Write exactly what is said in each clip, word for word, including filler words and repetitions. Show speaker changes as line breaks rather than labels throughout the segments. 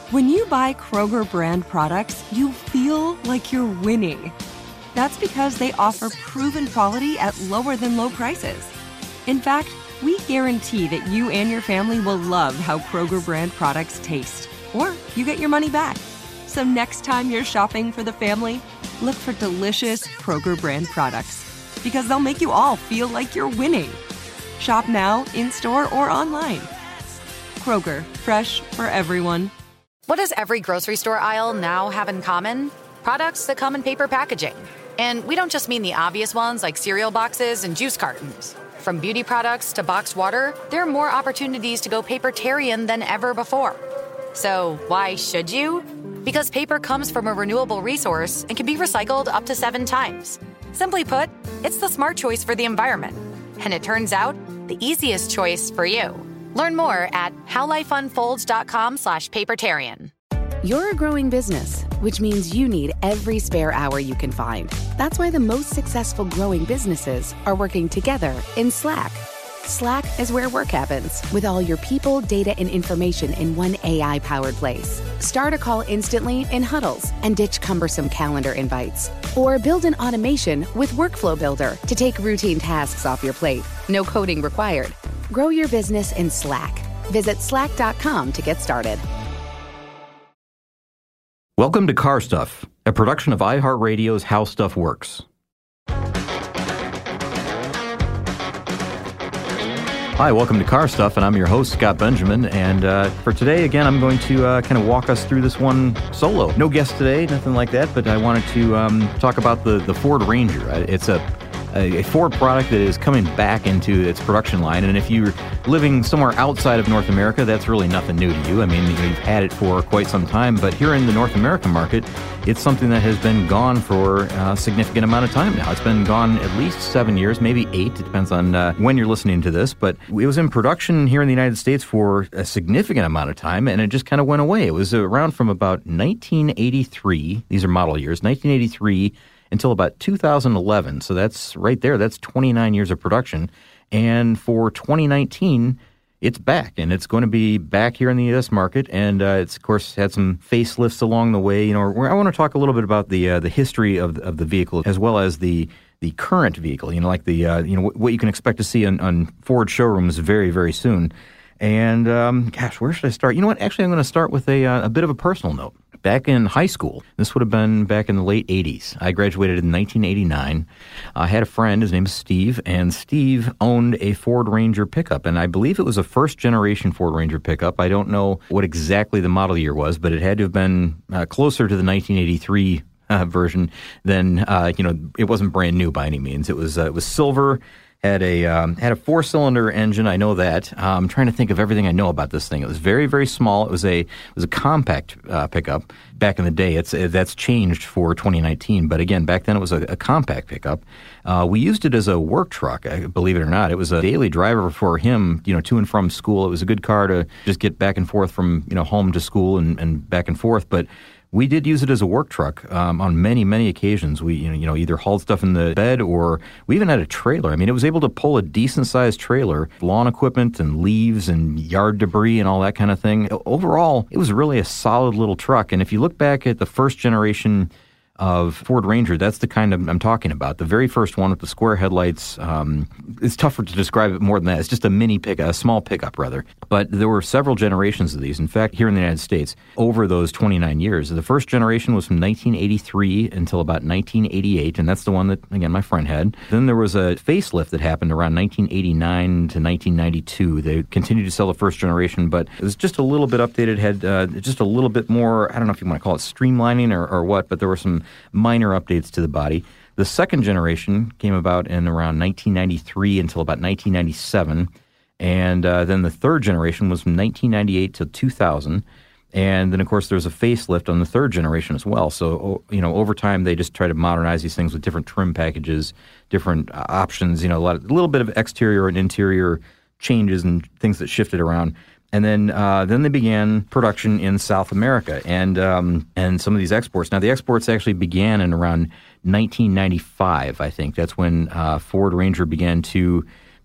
When you buy Kroger brand products, you feel like you're winning. That's because they offer proven quality at lower than low prices. In fact, we guarantee that you and your family will love how Kroger brand products taste, or you get your money back. So next time you're shopping for the family, look for delicious Kroger brand products, because they'll make you all feel like you're winning. Shop now, in-store, or online. Kroger, fresh for everyone.
What does every grocery store aisle now have in common? Products that come in paper packaging. And we don't just mean the obvious ones like cereal boxes and juice cartons. From beauty products to boxed water, there are more opportunities to go papertarian than ever before. So why should you? Because paper comes from a renewable resource and can be recycled up to seven times. Simply put, it's the smart choice for the environment. And it turns out, the easiest choice for you. Learn more at howlifeunfolds.com slash papertarian.
You're a growing business, which means you need every spare hour you can find. That's why the most successful growing businesses are working together in Slack. Slack is where work happens, with all your people, data, and information in one A I-powered place. Start a call instantly in huddles and ditch cumbersome calendar invites. Or build an automation with Workflow Builder to take routine tasks off your plate. No coding required. Grow your business in Slack. Visit slack dot com to get started.
Welcome to Car Stuff, a production of iHeartRadio's How Stuff Works. Hi, welcome to Car Stuff, and I'm your host, Scott Benjamin. And uh, for today, again, I'm going to uh, kind of walk us through this one solo. No guest today, nothing like that, but I wanted to um, talk about the, the Ford Ranger. It's a a Ford product that is coming back into its production line. And if you're living somewhere outside of North America, that's really nothing new to you. I mean, you know, you've had it for quite some time, but here in the North American market, it's something that has been gone for a significant amount of time now. It's been gone at least seven years, maybe eight. It depends on uh, when you're listening to this, but it was in production here in the United States for a significant amount of time, and it just kind of went away. It was around from about nineteen eighty-three, these are model years, nineteen eighty-three until about two thousand eleven. So that's right there. That's twenty-nine years of production. And for twenty nineteen, it's back, and it's going to be back here in the U S market. And uh, it's, of course, had some facelifts along the way. You know, I want to talk a little bit about the uh, the history of of the vehicle as well as the the current vehicle. You know, like the uh, you know what you can expect to see on, on Ford showrooms very, very soon. And um, gosh, where should I start? You know what? Actually, I'm going to start with a uh, a bit of a personal note. Back in high school, this would have been back in the late eighties. I graduated in nineteen eighty-nine. I had a friend, his name is Steve, and Steve owned a Ford Ranger pickup, and I believe it was a first-generation Ford Ranger pickup. I don't know what exactly the model year was, but it had to have been uh, closer to the nineteen eighty-three uh, version than, uh, you know, it wasn't brand new by any means. It was uh, it was silver. Had a um, had a four-cylinder engine. I know that. Uh, I'm trying to think of everything I know about this thing. It was very, very small. It was a it was a compact uh, pickup back in the day. It's it, that's changed for twenty nineteen. But again, back then it was a, a compact pickup. Uh, we used it as a work truck. I, believe it or not, it was a daily driver for him. You know, to and from school. It was a good car to just get back and forth from you know home to school and, and back and forth. But we did use it as a work truck um, on many, many occasions. We, you know, you know, either hauled stuff in the bed or we even had a trailer. I mean, it was able to pull a decent-sized trailer, lawn equipment and leaves and yard debris and all that kind of thing. Overall, it was really a solid little truck. And if you look back at the first generation of Ford Ranger, that's the kind of I'm talking about. The very first one with the square headlights. Um, it's tougher to describe it more than that. It's just a mini pickup, a small pickup rather. But there were several generations of these. In fact, here in the United States, over those twenty-nine years, the first generation was from nineteen eighty-three until about nineteen eighty-eight, and that's the one that again my friend had. Then there was a facelift that happened around nineteen eighty-nine to nineteen ninety-two. They continued to sell the first generation, but it was just a little bit updated. Had uh, just a little bit more. I don't know if you want to call it streamlining or, or what, but there were some minor updates to the body. The second generation came about in around nineteen ninety-three until about nineteen ninety-seven, and uh, then the third generation was from nineteen ninety-eight to two thousand, and then, of course, there was a facelift on the third generation as well. So, you know, over time, they just try to modernize these things with different trim packages, different uh, options, you know, a, lot of, a little bit of exterior and interior changes and things that shifted around. And then uh, then they began production in South America and um, and some of these exports. Now, the exports actually began in around nineteen ninety-five, I think. That's when uh, Ford Ranger began to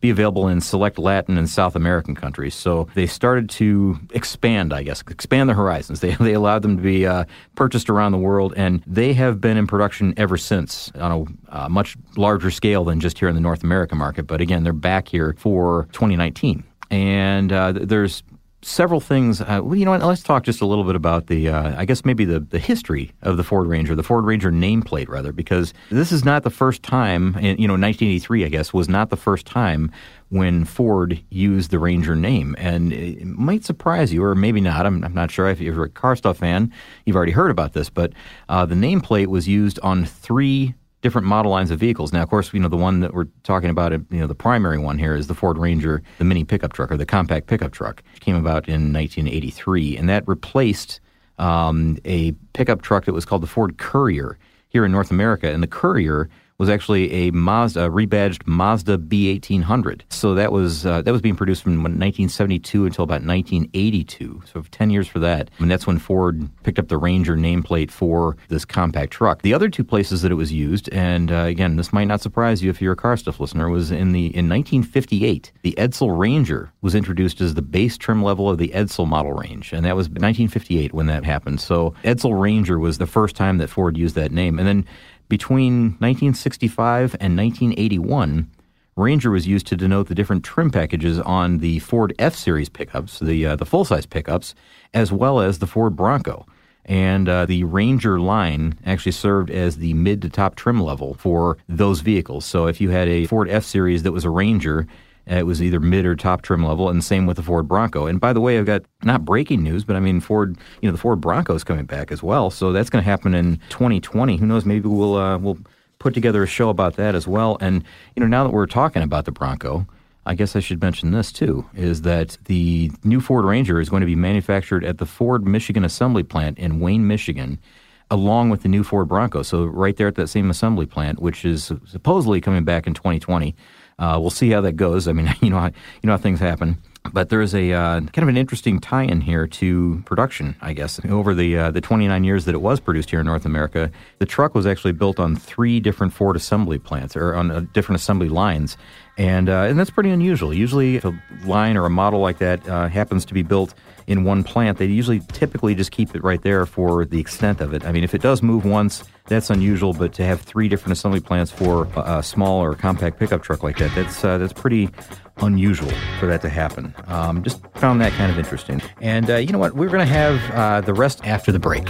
be available in select Latin and South American countries. So they started to expand, I guess, expand their horizons. They they allowed them to be uh, purchased around the world, and they have been in production ever since on a uh, much larger scale than just here in the North American market. But again, they're back here for twenty nineteen. And uh, there's several things. Uh, well, you know what? Let's talk just a little bit about the, uh, I guess maybe the, the history of the Ford Ranger, the Ford Ranger nameplate, rather, because this is not the first time, you know, nineteen eighty-three, I guess, was not the first time when Ford used the Ranger name. And it might surprise you, or maybe not. I'm, I'm not sure. If you're a Car Stuff fan, you've already heard about this. But uh, the nameplate was used on three different model lines of vehicles. Now, of course, you know, the one that we're talking about, you know, the primary one here is the Ford Ranger, the mini pickup truck, or the compact pickup truck, which came about in nineteen eighty-three. And that replaced um, a pickup truck that was called the Ford Courier here in North America. And the Courier was actually a Mazda, a rebadged Mazda B eighteen hundred. So that was uh, that was being produced from nineteen seventy-two until about nineteen eighty-two. So ten years for that. And that's when Ford picked up the Ranger nameplate for this compact truck. The other two places that it was used, and uh, again, this might not surprise you if you're a Car Stuff listener, was in the in nineteen fifty-eight. The Edsel Ranger was introduced as the base trim level of the Edsel model range, and that was nineteen fifty-eight when that happened. So Edsel Ranger was the first time that Ford used that name. And then between nineteen sixty-five and nineteen eighty-one, Ranger was used to denote the different trim packages on the Ford F-Series pickups, the uh, the full-size pickups, as well as the Ford Bronco. And uh, the Ranger line actually served as the mid to top trim level for those vehicles. So if you had a Ford F-Series that was a Ranger, it was either mid or top trim level, and same with the Ford Bronco. And by the way, I've got not breaking news, but I mean Ford, you know, the Ford Bronco is coming back as well. So that's going to happen in twenty twenty. Who knows? Maybe we'll uh, we'll put together a show about that as well. And you know, now that we're talking about the Bronco, I guess I should mention this too: is that the new Ford Ranger is going to be manufactured at the Ford Michigan Assembly Plant in Wayne, Michigan, along with the new Ford Bronco. So right there at that same assembly plant, which is supposedly coming back in twenty twenty. Uh, we'll see how that goes. I mean, you know, how, you know how things happen. But there is a uh, kind of an interesting tie-in here to production, I guess. Over the uh, the twenty-nine years that it was produced here in North America, the truck was actually built on three different Ford assembly plants, or on uh, different assembly lines. And uh, and that's pretty unusual. Usually if a line or a model like that uh, happens to be built in one plant, they usually typically just keep it right there for the extent of it. I mean, if it does move once, that's unusual, but to have three different assembly plants for a, a small or compact pickup truck like that, that's uh, that's pretty unusual for that to happen. Um, just found that kind of interesting. And uh, you know what? We're going to have uh, the rest after the break.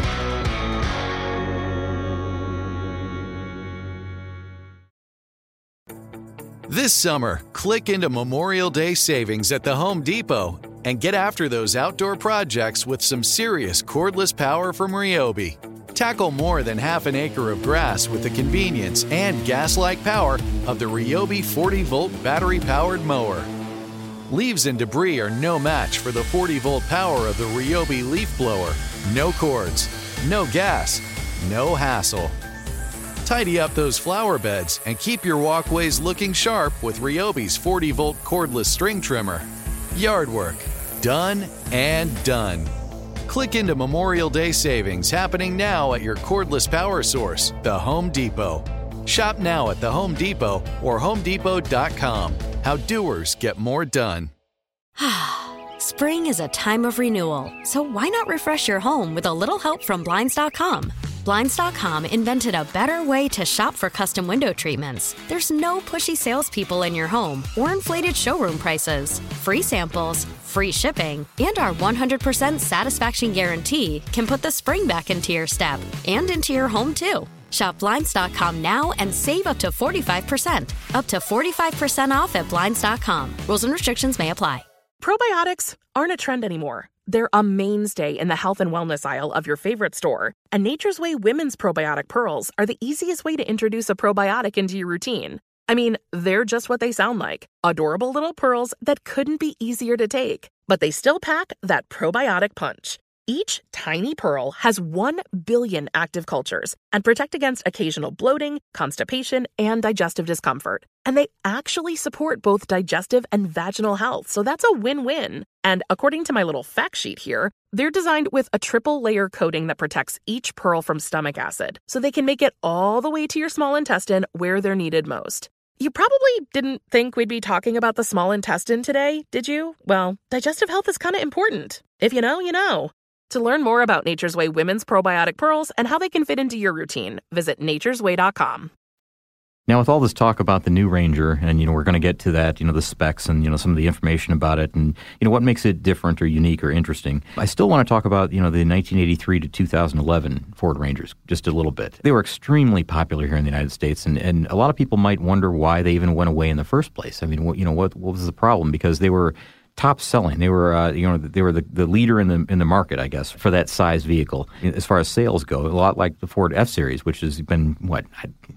This summer, click into Memorial Day savings at the Home Depot and get after those outdoor projects with some serious cordless power from Ryobi. Tackle more than half an acre of grass with the convenience and gas-like power of the Ryobi forty volt battery-powered mower. Leaves and debris are no match for the forty volt power of the Ryobi leaf blower. No cords, no gas, no hassle. Tidy up those flower beds and keep your walkways looking sharp with Ryobi's forty volt cordless string trimmer. Yard work, done and done. Click into Memorial Day savings happening now at your cordless power source, the Home Depot. Shop now at the Home Depot or home depot dot com. How doers get more done.
Spring is a time of renewal, so why not refresh your home with a little help from Blinds dot com? Blinds dot com invented a better way to shop for custom window treatments. There's no pushy salespeople in your home or inflated showroom prices. Free samples, free shipping, and our one hundred percent satisfaction guarantee can put the spring back into your step and into your home, too. Shop Blinds dot com now and save up to forty-five percent. Up to forty-five percent off at Blinds dot com. Rules and restrictions may apply.
Probiotics aren't a trend anymore. They're a mainstay in the health and wellness aisle of your favorite store. And Nature's Way Women's Probiotic Pearls are the easiest way to introduce a probiotic into your routine. I mean, they're just what they sound like. Adorable little pearls that couldn't be easier to take. But they still pack that probiotic punch. Each tiny pearl has one billion active cultures and protect against occasional bloating, constipation, and digestive discomfort. And they actually support both digestive and vaginal health, so that's a win-win. And according to my little fact sheet here, they're designed with a triple-layer coating that protects each pearl from stomach acid, so they can make it all the way to your small intestine where they're needed most. You probably didn't think we'd be talking about the small intestine today, did you? Well, digestive health is kind of important. If you know, you know. To learn more about Nature's Way Women's Probiotic Pearls and how they can fit into your routine, visit natures way dot com.
Now, with all this talk about the new Ranger, and, you know, we're going to get to that, you know, the specs and, you know, some of the information about it and, you know, what makes it different or unique or interesting. I still want to talk about, you know, the nineteen eighty-three to two thousand eleven Ford Rangers just a little bit. They were extremely popular here in the United States, and, and a lot of people might wonder why they even went away in the first place. I mean, what, you know, what, what was the problem? Because they were top selling. They were, uh, you know, they were the, the leader in the in the market, I guess, for that size vehicle. As far as sales go, a lot like the Ford F-Series, which has been, what,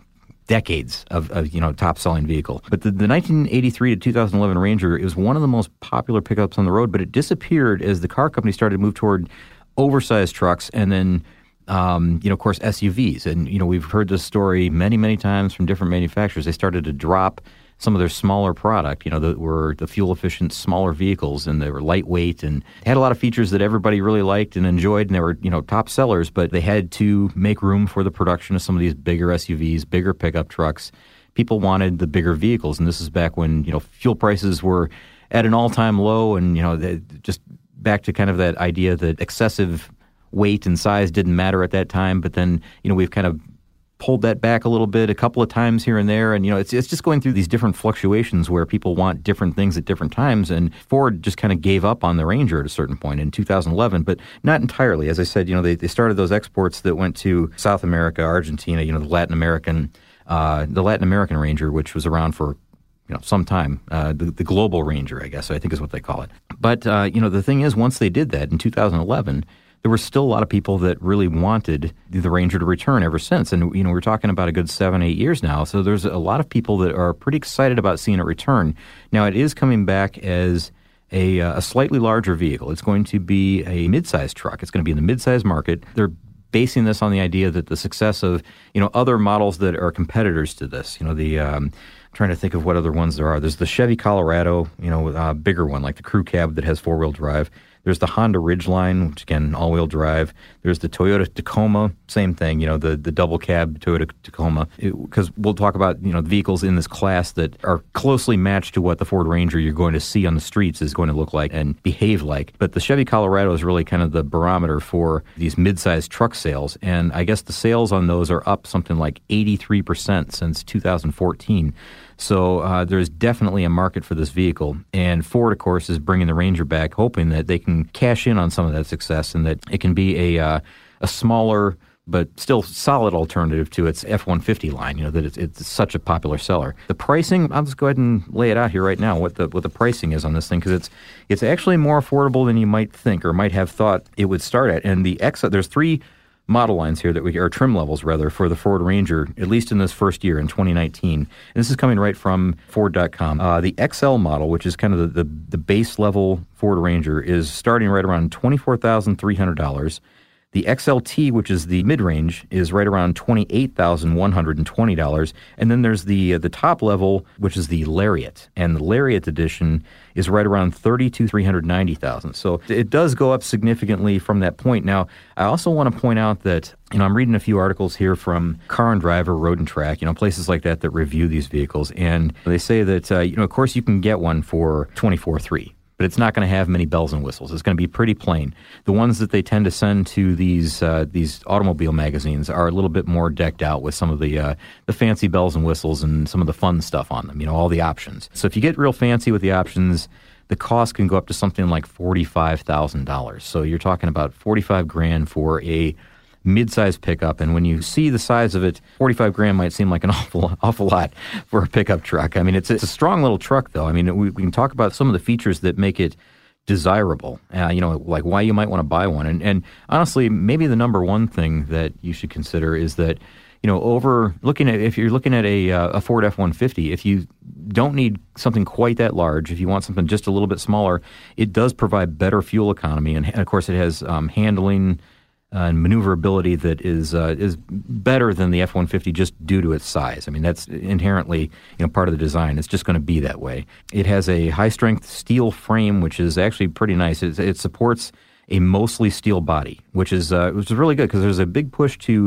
decades of, of, you know, top-selling vehicle. But the, the nineteen eighty-three to two thousand eleven Ranger is one of the most popular pickups on the road, but it disappeared as the car company started to move toward oversized trucks and then, um, you know, of course, S U Vs. And, you know, we've heard this story many, many times from different manufacturers. They started to drop some of their smaller product, you know, that were the fuel-efficient, smaller vehicles, and they were lightweight and had a lot of features that everybody really liked and enjoyed, and they were, you know, top sellers, but they had to make room for the production of some of these bigger S U Vs, bigger pickup trucks. People wanted the bigger vehicles, and this is back when, you know, fuel prices were at an all-time low, and, you know, they, just back to kind of that idea that excessive weight and size didn't matter at that time, but then, you know, we've kind of pulled that back a little bit a couple of times here and there. And, you know, it's it's just going through these different fluctuations where people want different things at different times. And Ford just kind of gave up on the Ranger at a certain point in two thousand eleven, but not entirely. As I said, you know, they, they started those exports that went to South America, Argentina, you know, the Latin American, uh, the Latin American Ranger, which was around for, you know, some time, uh, the, the global Ranger, I guess, I think is what they call it. But, uh, you know, the thing is, once they did that in two thousand eleven, there were still a lot of people that really wanted the Ranger to return ever since. And, you know, we're talking about a good seven, eight years now. So there's a lot of people that are pretty excited about seeing it return. Now, it is coming back as a, uh, a slightly larger vehicle. It's going to be a mid-size truck. It's going to be in the mid-size market. They're basing this on the idea that the success of, you know, other models that are competitors to this, you know, the, um, I'm trying to think of what other ones there are. There's the Chevy Colorado, you know, uh, bigger one, like the crew cab that has four-wheel drive. There's the Honda Ridgeline, which, again, all-wheel drive. There's the Toyota Tacoma, same thing, you know, the, the double cab Toyota Tacoma. Because we'll talk about, you know, vehicles in this class that are closely matched to what the Ford Ranger you're going to see on the streets is going to look like and behave like. But the Chevy Colorado is really kind of the barometer for these mid-sized truck sales. And I guess the sales on those are up something like eighty-three percent since two thousand fourteen. So uh, there's definitely a market for this vehicle. And Ford, of course, is bringing the Ranger back, hoping that they can cash in on some of that success and that it can be a uh, a smaller but still solid alternative to its F one fifty line, you know, that it's, it's such a popular seller. The pricing, I'll just go ahead and lay it out here right now, what the what the pricing is on this thing, because it's it's actually more affordable than you might think or might have thought it would start at. And the X, there's three model lines here that we, or trim levels rather, for the Ford Ranger, at least in this first year in twenty nineteen. And this is coming right from Ford dot com. Uh, the X L model, which is kind of the, the, the base level Ford Ranger, is starting right around twenty-four thousand three hundred dollars. The X L T, which is the mid-range, is right around twenty-eight thousand one hundred twenty dollars. And then there's the uh, the top level, which is the Lariat. And the Lariat edition is right around thirty-two thousand three hundred ninety dollars. So it does go up significantly from that point. Now, I also want to point out that, you know, I'm reading a few articles here from Car and Driver, Road and Track, you know, places like that that review these vehicles. And they say that, uh, you know, of course you can get one for twenty-four thousand three hundred dollars. But it's not going to have many bells and whistles. It's going to be pretty plain. The ones that they tend to send to these uh, these automobile magazines are a little bit more decked out with some of the uh, the fancy bells and whistles and some of the fun stuff on them, you know, all the options. So if you get real fancy with the options, the cost can go up to something like forty-five thousand dollars. So you're talking about forty-five grand for a mid-sized pickup, and when you see the size of it, forty-five grand might seem like an awful awful lot for a pickup truck. I mean, it's, it's a strong little truck, though. I mean, we, we can talk about some of the features that make it desirable, uh, you know, like why you might want to buy one. And, and honestly, maybe the number one thing that you should consider is that, you know, over looking at, if you're looking at a, uh, a Ford F one fifty, if you don't need something quite that large, if you want something just a little bit smaller, it does provide better fuel economy. And, and of course, it has um, handling Uh, and maneuverability that is uh, is better than the F one fifty just due to its size. I mean, that's inherently, you know, part of the design. It's just going to be that way. It has a high-strength steel frame, which is actually pretty nice. It, it supports a mostly steel body, which is uh, which is really good because there's a big push to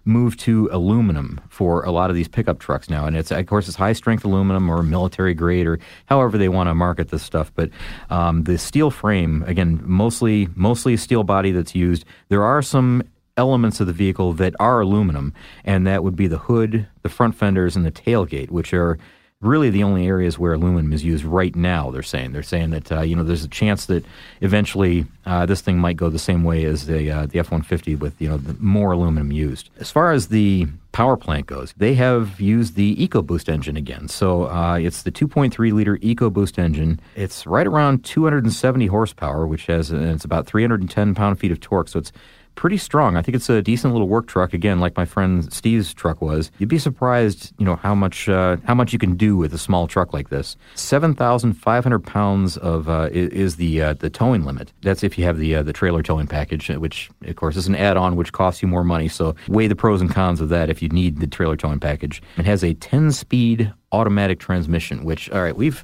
move to aluminum for a lot of these pickup trucks now. And it's, of course, it's high-strength aluminum or military grade or however they want to market this stuff. But um, the steel frame, again, mostly mostly a steel body that's used. There are some elements of the vehicle that are aluminum, and that would be the hood, the front fenders, and the tailgate, which are really the only areas where aluminum is used right now, they're saying. They're saying that, uh, you know, there's a chance that eventually uh, this thing might go the same way as the uh, the F one fifty with, you know, the more aluminum used. As far as the power plant goes, they have used the EcoBoost engine again. So uh, it's the two point three liter EcoBoost engine. It's right around two hundred seventy horsepower, which has, uh, it's about three hundred ten pound-feet of torque, so it's pretty strong. I think it's a decent little work truck, again, like my friend Steve's truck was. You'd be surprised, you know, how much uh, how much you can do with a small truck like this. seven thousand five hundred pounds of uh, is the uh, the towing limit. That's if you have the uh, the trailer towing package, which, of course, is an add-on, which costs you more money. So weigh the pros and cons of that if you need the trailer towing package. It has a ten-speed automatic transmission, which, all right, we've...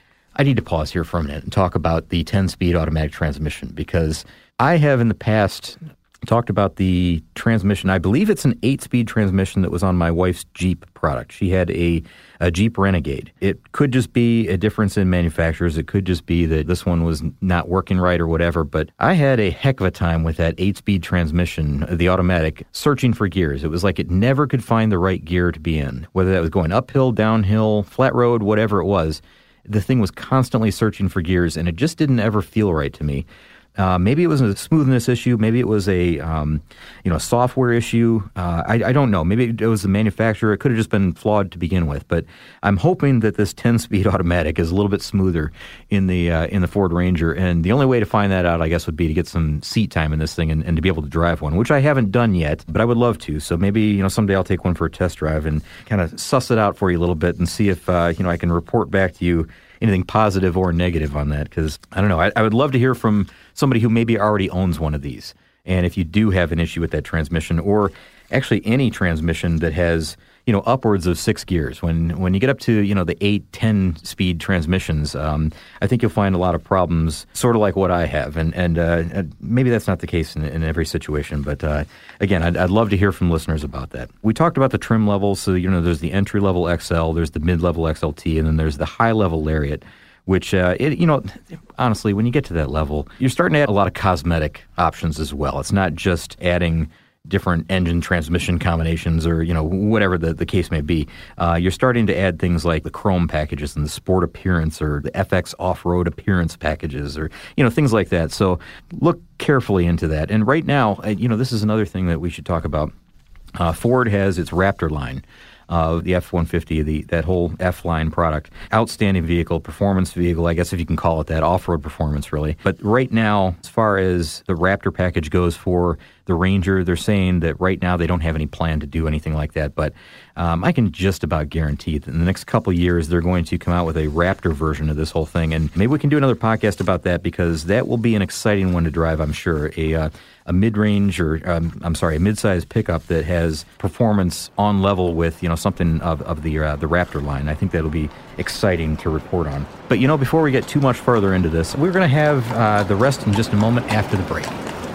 I need to pause here for a minute and talk about the ten-speed automatic transmission, because I have in the past talked about the transmission. I believe it's an eight-speed transmission that was on my wife's Jeep product. She had a, a Jeep Renegade. It could just be a difference in manufacturers. It could just be that this one was not working right or whatever. But I had a heck of a time with that eight-speed transmission, the automatic, searching for gears. It was like it never could find the right gear to be in, whether that was going uphill, downhill, flat road, whatever it was. The thing was constantly searching for gears, and it just didn't ever feel right to me. Uh, maybe it was a smoothness issue. Maybe it was a um, you know software issue. Uh, I, I don't know. Maybe it was the manufacturer. It could have just been flawed to begin with. But I'm hoping that this ten-speed automatic is a little bit smoother in the uh, in the Ford Ranger. And the only way to find that out, I guess, would be to get some seat time in this thing and, and to be able to drive one, which I haven't done yet, but I would love to. So maybe you know someday I'll take one for a test drive and kind of suss it out for you a little bit and see if uh, you know I can report back to you anything positive or negative on that, because I don't know. I, I would love to hear from somebody who maybe already owns one of these. And if you do have an issue with that transmission, or actually any transmission that has, you know, upwards of six gears, when when you get up to, you know, the eight, ten speed transmissions, um, I think you'll find a lot of problems, sort of like what I have. And and uh, maybe that's not the case in, in every situation. But uh, again, I'd, I'd love to hear from listeners about that. We talked about the trim levels. So, you know, there's the entry level X L, there's the mid level X L T, and then there's the high level Lariat, which, uh, it, you know, honestly, when you get to that level, you're starting to add a lot of cosmetic options as well. It's not just adding different engine transmission combinations or, you know, whatever the, the case may be. Uh, you're starting to add things like the chrome packages and the sport appearance or the F X off-road appearance packages or, you know, things like that. So look carefully into that. And right now, you know, this is another thing that we should talk about. Uh, Ford has its Raptor line. Uh, the F one fifty, the that whole F-line product. Outstanding vehicle, performance vehicle, I guess if you can call it that, off-road performance really. But right now, as far as the Raptor package goes for the Ranger, they're saying that right now they don't have any plan to do anything like that. But um, I can just about guarantee that in the next couple of years, they're going to come out with a Raptor version of this whole thing. And maybe we can do another podcast about that, because that will be an exciting one to drive, I'm sure. A uh, a mid-range or, um, I'm sorry, a mid-size pickup that has performance on level with, you know, something of, of the uh, the Raptor line. I think that'll be exciting to report on. But, you know, before we get too much further into this, we're going to have uh, the rest in just a moment after the break.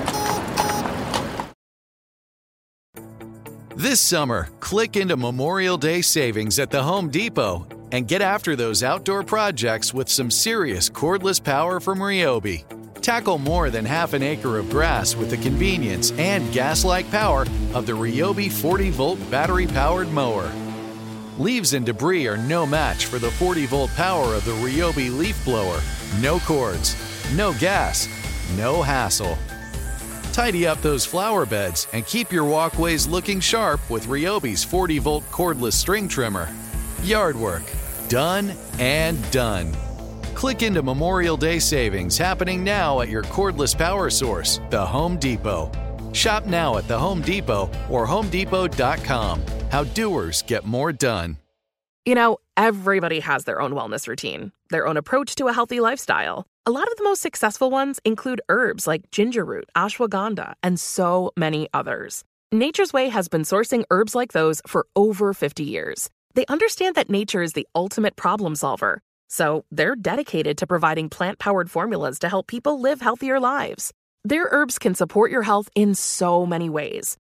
This summer, click into Memorial Day savings at the Home Depot and get after those outdoor projects with some serious cordless power from Ryobi. Tackle more than half an acre of grass with the convenience and gas-like power of the Ryobi forty volt battery-powered mower. Leaves and debris are no match for the forty volt power of the Ryobi leaf blower. No cords, no gas, no hassle. Tidy up those flower beds and keep your walkways looking sharp with Ryobi's forty volt cordless string trimmer. Yard work, done and done. Click into Memorial Day savings happening now at your cordless power source, the Home Depot. Shop now at the Home Depot or home depot dot com. How doers get more done.
You know, everybody has their own wellness routine, their own approach to a healthy lifestyle. A lot of the most successful ones include herbs like ginger root, ashwagandha, and so many others. Nature's Way has been sourcing herbs like those for over fifty years. They understand that nature is the ultimate problem solver. So they're dedicated to providing plant-powered formulas to help people live healthier lives. Their herbs can support your health in so many ways.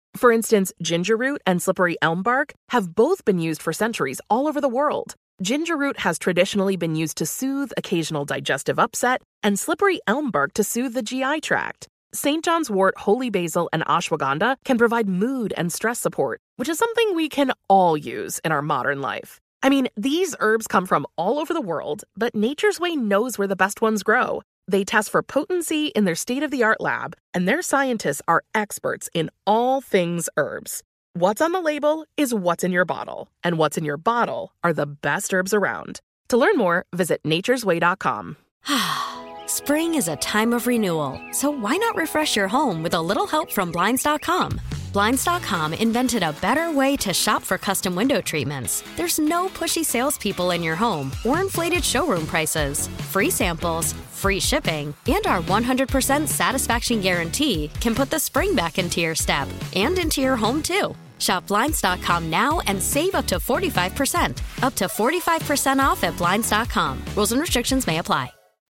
For instance, ginger root and slippery elm bark have both been used for centuries all over the world. Ginger root has traditionally been used to soothe occasional digestive upset, and slippery elm bark to soothe the G I tract. Saint John's wort, holy basil, and ashwagandha can provide mood and stress support, which is something we can all use in our modern life. I mean, these herbs come from all over the world, but Nature's Way knows where the best ones grow. They test for potency in their state-of-the-art lab, and their scientists are experts in all things herbs. What's on the label is what's in your bottle, and what's in your bottle are the best herbs around. To learn more, visit nature's way dot com.
Spring is a time of renewal, so why not refresh your home with a little help from Blinds dot com? Blinds dot com invented a better way to shop for custom window treatments. There's no pushy salespeople in your home or inflated showroom prices. Free samples, free shipping, and our one hundred percent satisfaction guarantee can put the spring back into your step and into your home, too. Shop Blinds dot com now and save up to forty-five percent. Up to forty-five percent off at Blinds dot com. Rules and restrictions may apply.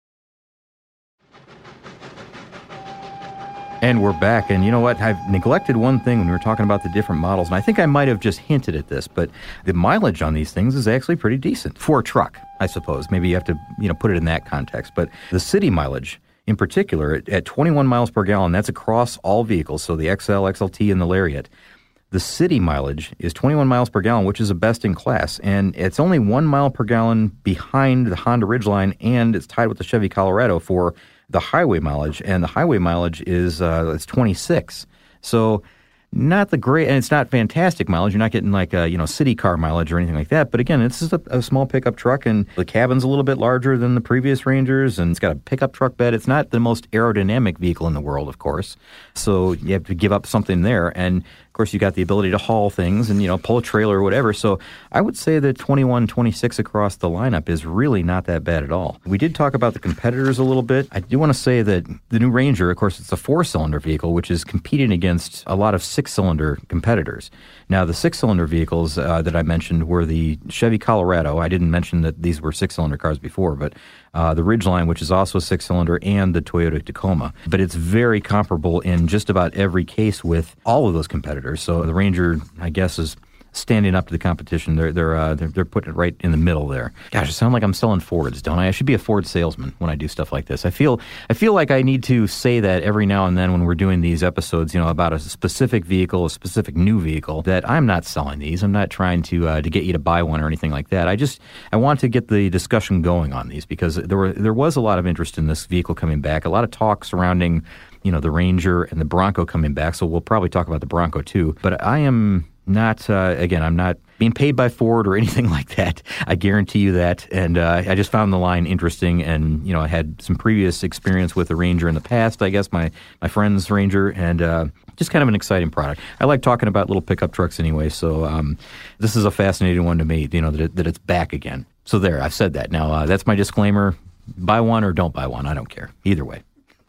And we're back. And you know what? I've neglected one thing when we were talking about the different models. And I think I might have just hinted at this, but the mileage on these things is actually pretty decent for a truck, I suppose. Maybe you have to, you know, put it in that context. But the city mileage in particular, at, at twenty-one miles per gallon, that's across all vehicles. So the X L, X L T, and the Lariat. The city mileage is twenty-one miles per gallon, which is a best in class. And it's only one mile per gallon behind the Honda Ridgeline, and it's tied with the Chevy Colorado for the highway mileage, and the highway mileage is uh, it's twenty-six. So not the great, and it's not fantastic mileage. You're not getting like a, you know, city car mileage or anything like that. But again, this is a, a small pickup truck, and the cabin's a little bit larger than the previous Rangers, and it's got a pickup truck bed. It's not the most aerodynamic vehicle in the world, of course. So you have to give up something there. And of course, you got the ability to haul things and, you know, pull a trailer or whatever. So I would say that twenty-one, twenty-six across the lineup is really not that bad at all. We did talk about the competitors a little bit. I do want to say that the new Ranger, of course, it's a four-cylinder vehicle, which is competing against a lot of six-cylinder competitors. Now, the six-cylinder vehicles uh, that I mentioned were the Chevy Colorado. I didn't mention that these were six-cylinder cars before, but uh, the Ridgeline, which is also a six-cylinder, and the Toyota Tacoma. But it's very comparable in just about every case with all of those competitors. So the Ranger, I guess, is standing up to the competition. They're they're uh, they're, they're putting it right in the middle there. Gosh, I sound like I'm selling Fords, don't I? I should be a Ford salesman when I do stuff like this. I feel I feel like I need to say that every now and then when we're doing these episodes, you know, about a specific vehicle, a specific new vehicle, that I'm not selling these. I'm not trying to uh, to get you to buy one or anything like that. I just I want to get the discussion going on these because there were there was a lot of interest in this vehicle coming back, a lot of talk surrounding, you know, the Ranger and the Bronco coming back. So we'll probably talk about the Bronco too. But I am not, uh, again, I'm not being paid by Ford or anything like that. I guarantee you that. And uh, I just found the line interesting. And, you know, I had some previous experience with the Ranger in the past, I guess, my, my friend's Ranger, and uh, just kind of an exciting product. I like talking about little pickup trucks anyway. So um, this is a fascinating one to me, you know, that, it, that it's back again. So there, I've said that. Now, uh, that's my disclaimer. Buy one or don't buy one. I don't care. Either way.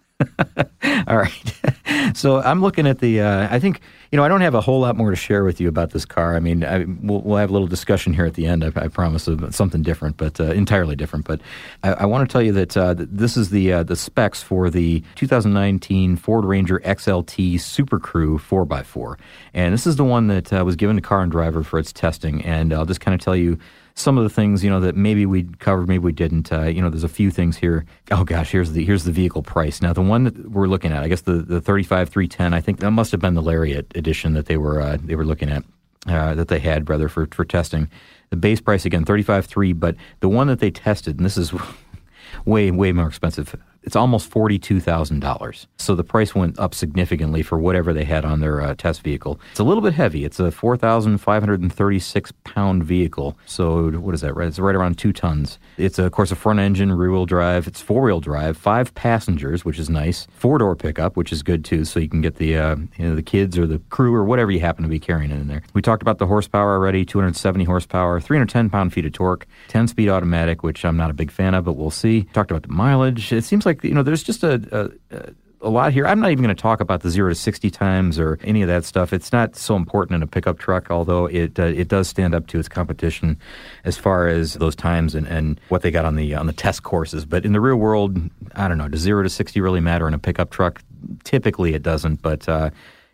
All right. So I'm looking at the, uh, I think, you know, I don't have a whole lot more to share with you about this car. I mean, I, we'll, we'll have a little discussion here at the end, I, I promise, of something different, but uh, entirely different. But I, I want to tell you that uh, this is the uh, the specs for the two thousand nineteen Ford Ranger X L T Super Crew four by four. And this is the one that uh, was given to Car and Driver for its testing. And I'll just kind of tell you some of the things, you know, that maybe we covered, maybe we didn't. Uh, you know, there's a few things here. Oh gosh, here's the here's the vehicle price. Now, the one that we're looking at, I guess the the thirty-five three ten. I think that must have been the Lariat edition that they were uh, they were looking at, uh, that they had rather for for testing. The base price again, thirty-five three. But the one that they tested, and this is way way more expensive. It's almost forty-two thousand dollars. So the price went up significantly for whatever they had on their uh, test vehicle. It's a little bit heavy. It's a four thousand five hundred thirty-six pound vehicle. So what is that, right? It's right around two tons. It's, a, of course, a front engine, rear-wheel drive. It's four-wheel drive, five passengers, which is nice. Four-door pickup, which is good, too, so you can get the uh, you know, the kids or the crew or whatever you happen to be carrying in there. We talked about the horsepower already, two hundred seventy horsepower, three hundred ten pound-feet of torque, ten-speed automatic, which I'm not a big fan of, but we'll see. Talked about the mileage. It seems like, you know, there's just a, a, a lot here. I'm not even going to talk about the zero to sixty times or any of that stuff. It's not so important in a pickup truck, although it uh, it does stand up to its competition as far as those times and, and what they got on the on the test courses. But in the real world, I don't know, does zero to sixty really matter in a pickup truck? Typically it doesn't, but uh,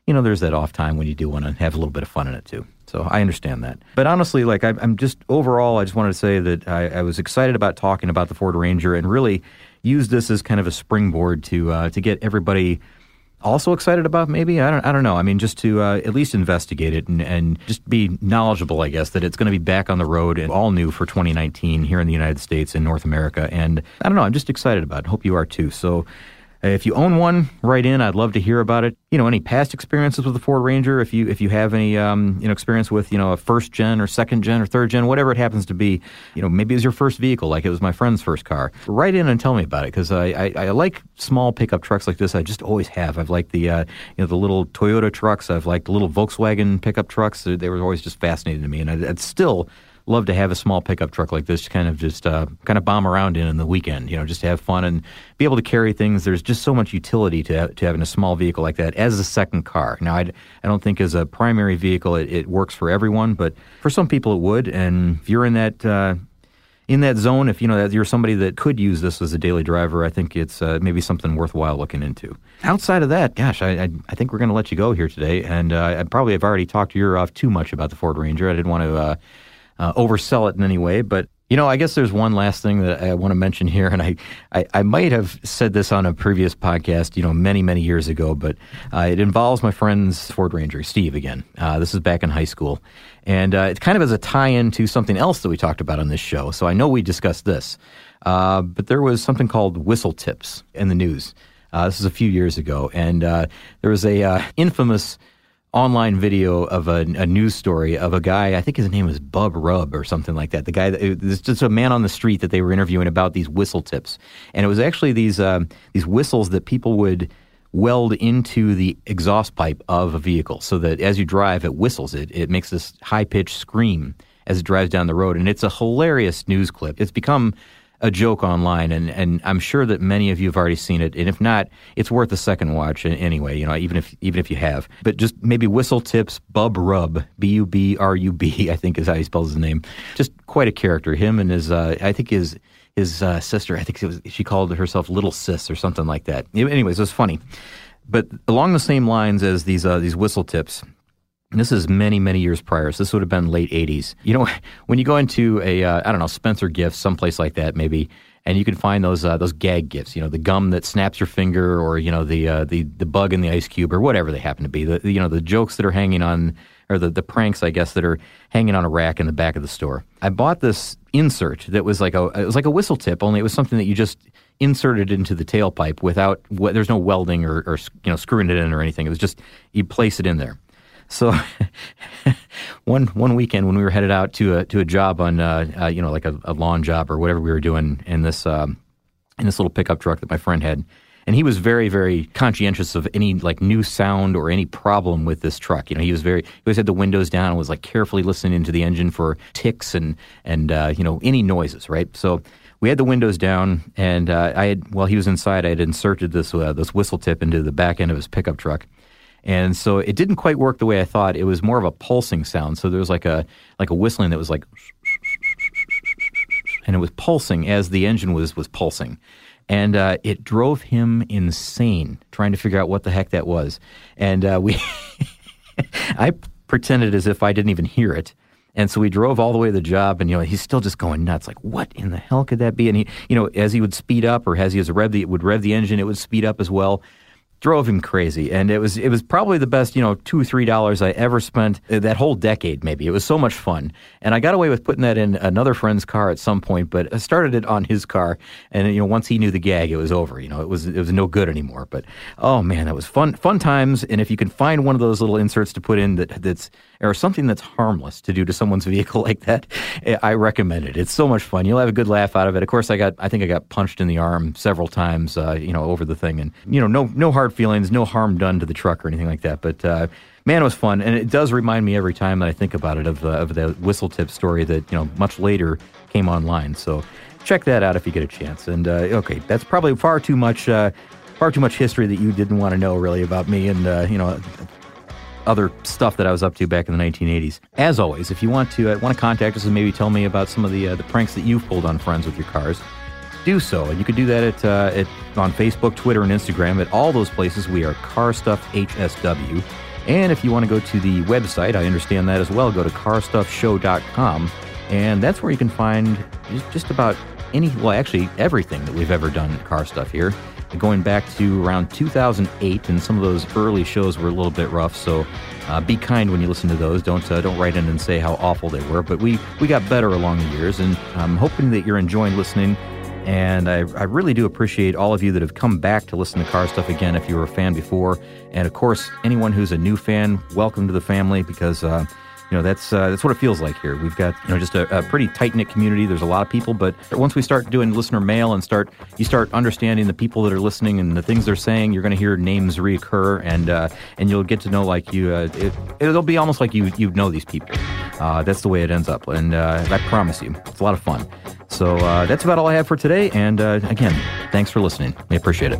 you know, there's that off time when you do want to have a little bit of fun in it too. So I understand that. But honestly, like I, I'm just overall, I just wanted to say that I, I was excited about talking about the Ford Ranger and really use this as kind of a springboard to uh, to get everybody also excited about maybe, I don't I don't know. I mean, just to uh, at least investigate it and, and just be knowledgeable, I guess, that it's going to be back on the road and all new for twenty nineteen here in the United States and North America. And I don't know, I'm just excited about it. Hope you are too. So if you own one, write in. I'd love to hear about it. You know, any past experiences with the Ford Ranger, if you if you have any um, you know, experience with, you know, a first gen or second gen or third gen, whatever it happens to be, you know, maybe it's your first vehicle like it was my friend's first car. Write in and tell me about it because I, I, I like small pickup trucks like this. I just always have. I've liked the, uh, you know, the little Toyota trucks. I've liked the little Volkswagen pickup trucks. They were always just fascinating to me. And I'd, I'd still love to have a small pickup truck like this to kind of just uh, kind of bomb around in in the weekend, you know, just to have fun and be able to carry things. There's just so much utility to to having a small vehicle like that as a second car. Now, I'd, I don't think as a primary vehicle it, it works for everyone, but for some people it would. And if you're in that uh, in that zone, if you know that you're somebody that could use this as a daily driver, I think it's uh, maybe something worthwhile looking into. Outside of that, gosh, I I, I think we're going to let you go here today, and uh, I probably have already talked your ear off too much about the Ford Ranger. I didn't want to Uh, Uh, oversell it in any way, but you know, I guess there's one last thing that I want to mention here, and I, I, I might have said this on a previous podcast, you know, many, many years ago, but uh, it involves my friend's Ford Ranger, Steve, again. Uh, this is back in high school, and uh, it's kind of as a tie-in to something else that we talked about on this show, so I know we discussed this, uh, but there was something called whistle tips in the news. Uh, this is a few years ago, and uh, there was a uh, infamous online video of a, a news story of a guy, I think his name was Bub Rub or something like that. The guy, that, it was just a man on the street that they were interviewing about these whistle tips. And it was actually these um, these whistles that people would weld into the exhaust pipe of a vehicle so that as you drive, it whistles. It, it makes this high-pitched scream as it drives down the road. And it's a hilarious news clip. It's become a joke online, and, and I'm sure that many of you have already seen it. And if not, it's worth a second watch anyway, you know, even if even if you have. But just maybe whistle tips, Bub Rub, B U B R U B, I think is how he spells his name. Just quite a character. Him and his, uh, I think his his uh, sister, I think it was, she called herself Little Sis or something like that. Anyways, it was funny. But along the same lines as these uh, these whistle tips, and this is many, many years prior, so this would have been late eighties. You know, when you go into a, uh, I don't know, Spencer Gifts, someplace like that maybe, and you can find those uh, those gag gifts, you know, the gum that snaps your finger or, you know, the uh, the the bug in the ice cube or whatever they happen to be. The, you know, the jokes that are hanging on, or the, the pranks, I guess, that are hanging on a rack in the back of the store. I bought this insert that was like a, it was like a whistle tip, only it was something that you just inserted into the tailpipe without, there's no welding or, or, you know, screwing it in or anything. It was just, you place it in there. So one one weekend when we were headed out to a to a job on uh, uh, you know, like a, a lawn job or whatever we were doing in this um, in this little pickup truck that my friend had, and he was very very conscientious of any like new sound or any problem with this truck. You know, he was very he always had the windows down and was like carefully listening to the engine for ticks and and uh, you know, any noises, right? So we had the windows down, and uh, I had while he was inside, I had inserted this uh, this whistle tip into the back end of his pickup truck. And so it didn't quite work the way I thought. It was more of a pulsing sound. So there was like a like a whistling that was like, and it was pulsing as the engine was was pulsing. And uh, it drove him insane trying to figure out what the heck that was. And uh, we, I pretended as if I didn't even hear it. And so we drove all the way to the job, and, you know, he's still just going nuts. Like, what in the hell could that be? And he, you know, as he would speed up or as he was rev the, would rev the engine, it would speed up as well. Drove him crazy, and it was it was probably the best, you know, two or three dollars I ever spent that whole decade. Maybe it was so much fun, and I got away with putting that in another friend's car at some point. But I started it on his car, and you know, once he knew the gag, it was over. You know, it was it was no good anymore. But oh man, that was fun fun times. And if you can find one of those little inserts to put in that that's or something that's harmless to do to someone's vehicle like that, I recommend it. It's so much fun. You'll have a good laugh out of it. Of course, I got I think I got punched in the arm several times, uh, you know, over the thing, and you know, no no hard feelings, no harm done to the truck or anything like that. But uh, man, it was fun, and it does remind me every time that I think about it of uh, of the whistle tip story that, you know, much later came online. So check that out if you get a chance. And uh, okay, that's probably far too much uh, far too much history that you didn't want to know really about me and uh, you know, other stuff that I was up to back in the nineteen eighties. As always, if you want to uh, want to contact us and maybe tell me about some of the uh, the pranks that you've pulled on friends with your cars, do so. And you can do that at, uh, at on Facebook, Twitter, and Instagram. At all those places, we are Car Stuff H S W. And if you want to go to the website, I understand that as well, go to car stuff show dot com. And that's where you can find just about any, well, actually everything that we've ever done at Car Stuff here. Going back to around two thousand eight, and some of those early shows were a little bit rough, so uh, be kind when you listen to those. Don't uh, don't write in and say how awful they were, but we, we got better along the years, and I'm hoping that you're enjoying listening, and I, I really do appreciate all of you that have come back to listen to Car Stuff again if you were a fan before, and of course, anyone who's a new fan, welcome to the family, because uh, you know, that's uh, that's what it feels like here. We've got, you know, just a, a pretty tight-knit community. There's a lot of people, but once we start doing listener mail and start, you start understanding the people that are listening and the things they're saying, you're going to hear names reoccur, and uh, and you'll get to know, like, you. Uh, it, it'll be almost like you you know these people. Uh, that's the way it ends up, and uh, I promise you, it's a lot of fun. So uh, that's about all I have for today, and uh, again, thanks for listening. I appreciate it.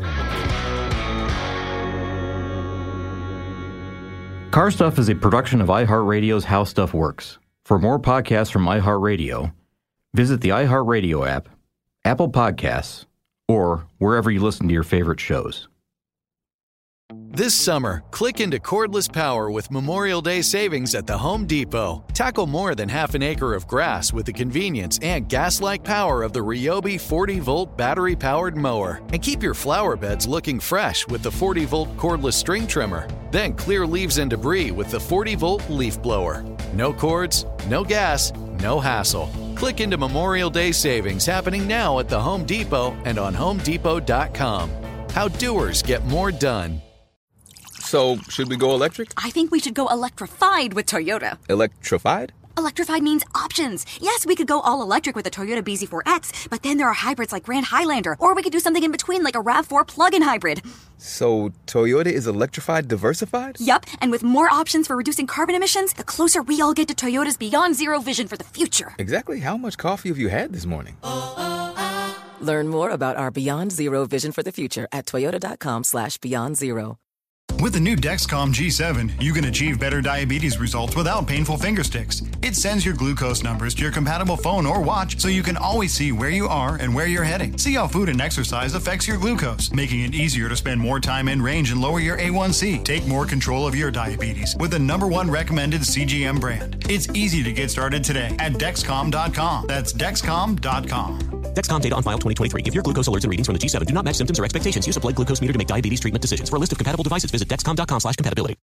Car Stuff is a production of iHeartRadio's How Stuff Works. For more podcasts from iHeartRadio, visit the iHeartRadio app, Apple Podcasts, or wherever you listen to your favorite shows.
This summer, click into cordless power with Memorial Day savings at the Home Depot. Tackle more than half an acre of grass with the convenience and gas-like power of the Ryobi forty-volt battery-powered mower. And keep your flower beds looking fresh with the forty-volt cordless string trimmer. Then clear leaves and debris with the forty-volt leaf blower. No cords, no gas, no hassle. Click into Memorial Day savings happening now at the Home Depot and on home depot dot com. How doers get more done.
So, should we go electric?
I think we should go electrified with Toyota.
Electrified?
Electrified means options. Yes, we could go all electric with the Toyota B Z four X, but then there are hybrids like Grand Highlander, or we could do something in between like a RAV four plug-in hybrid.
So, Toyota is electrified diversified?
Yup, and with more options for reducing carbon emissions, the closer we all get to Toyota's Beyond Zero vision for the future.
Exactly how much coffee have you had this morning?
Learn more about our Beyond Zero vision for the future at toyota.com slash beyond zero.
With the new Dexcom G seven, you can achieve better diabetes results without painful finger sticks. It sends your glucose numbers to your compatible phone or watch so you can always see where you are and where you're heading. See how food and exercise affects your glucose, making it easier to spend more time in range and lower your A one C. Take more control of your diabetes with the number one recommended C G M brand. It's easy to get started today at Dexcom dot com. That's Dexcom dot com.
Dexcom data on file twenty twenty-three. If your glucose alerts and readings from the G seven do not match symptoms or expectations, use a blood glucose meter to make diabetes treatment decisions. For a list of compatible devices, visit Dexcom dot com slash compatibility.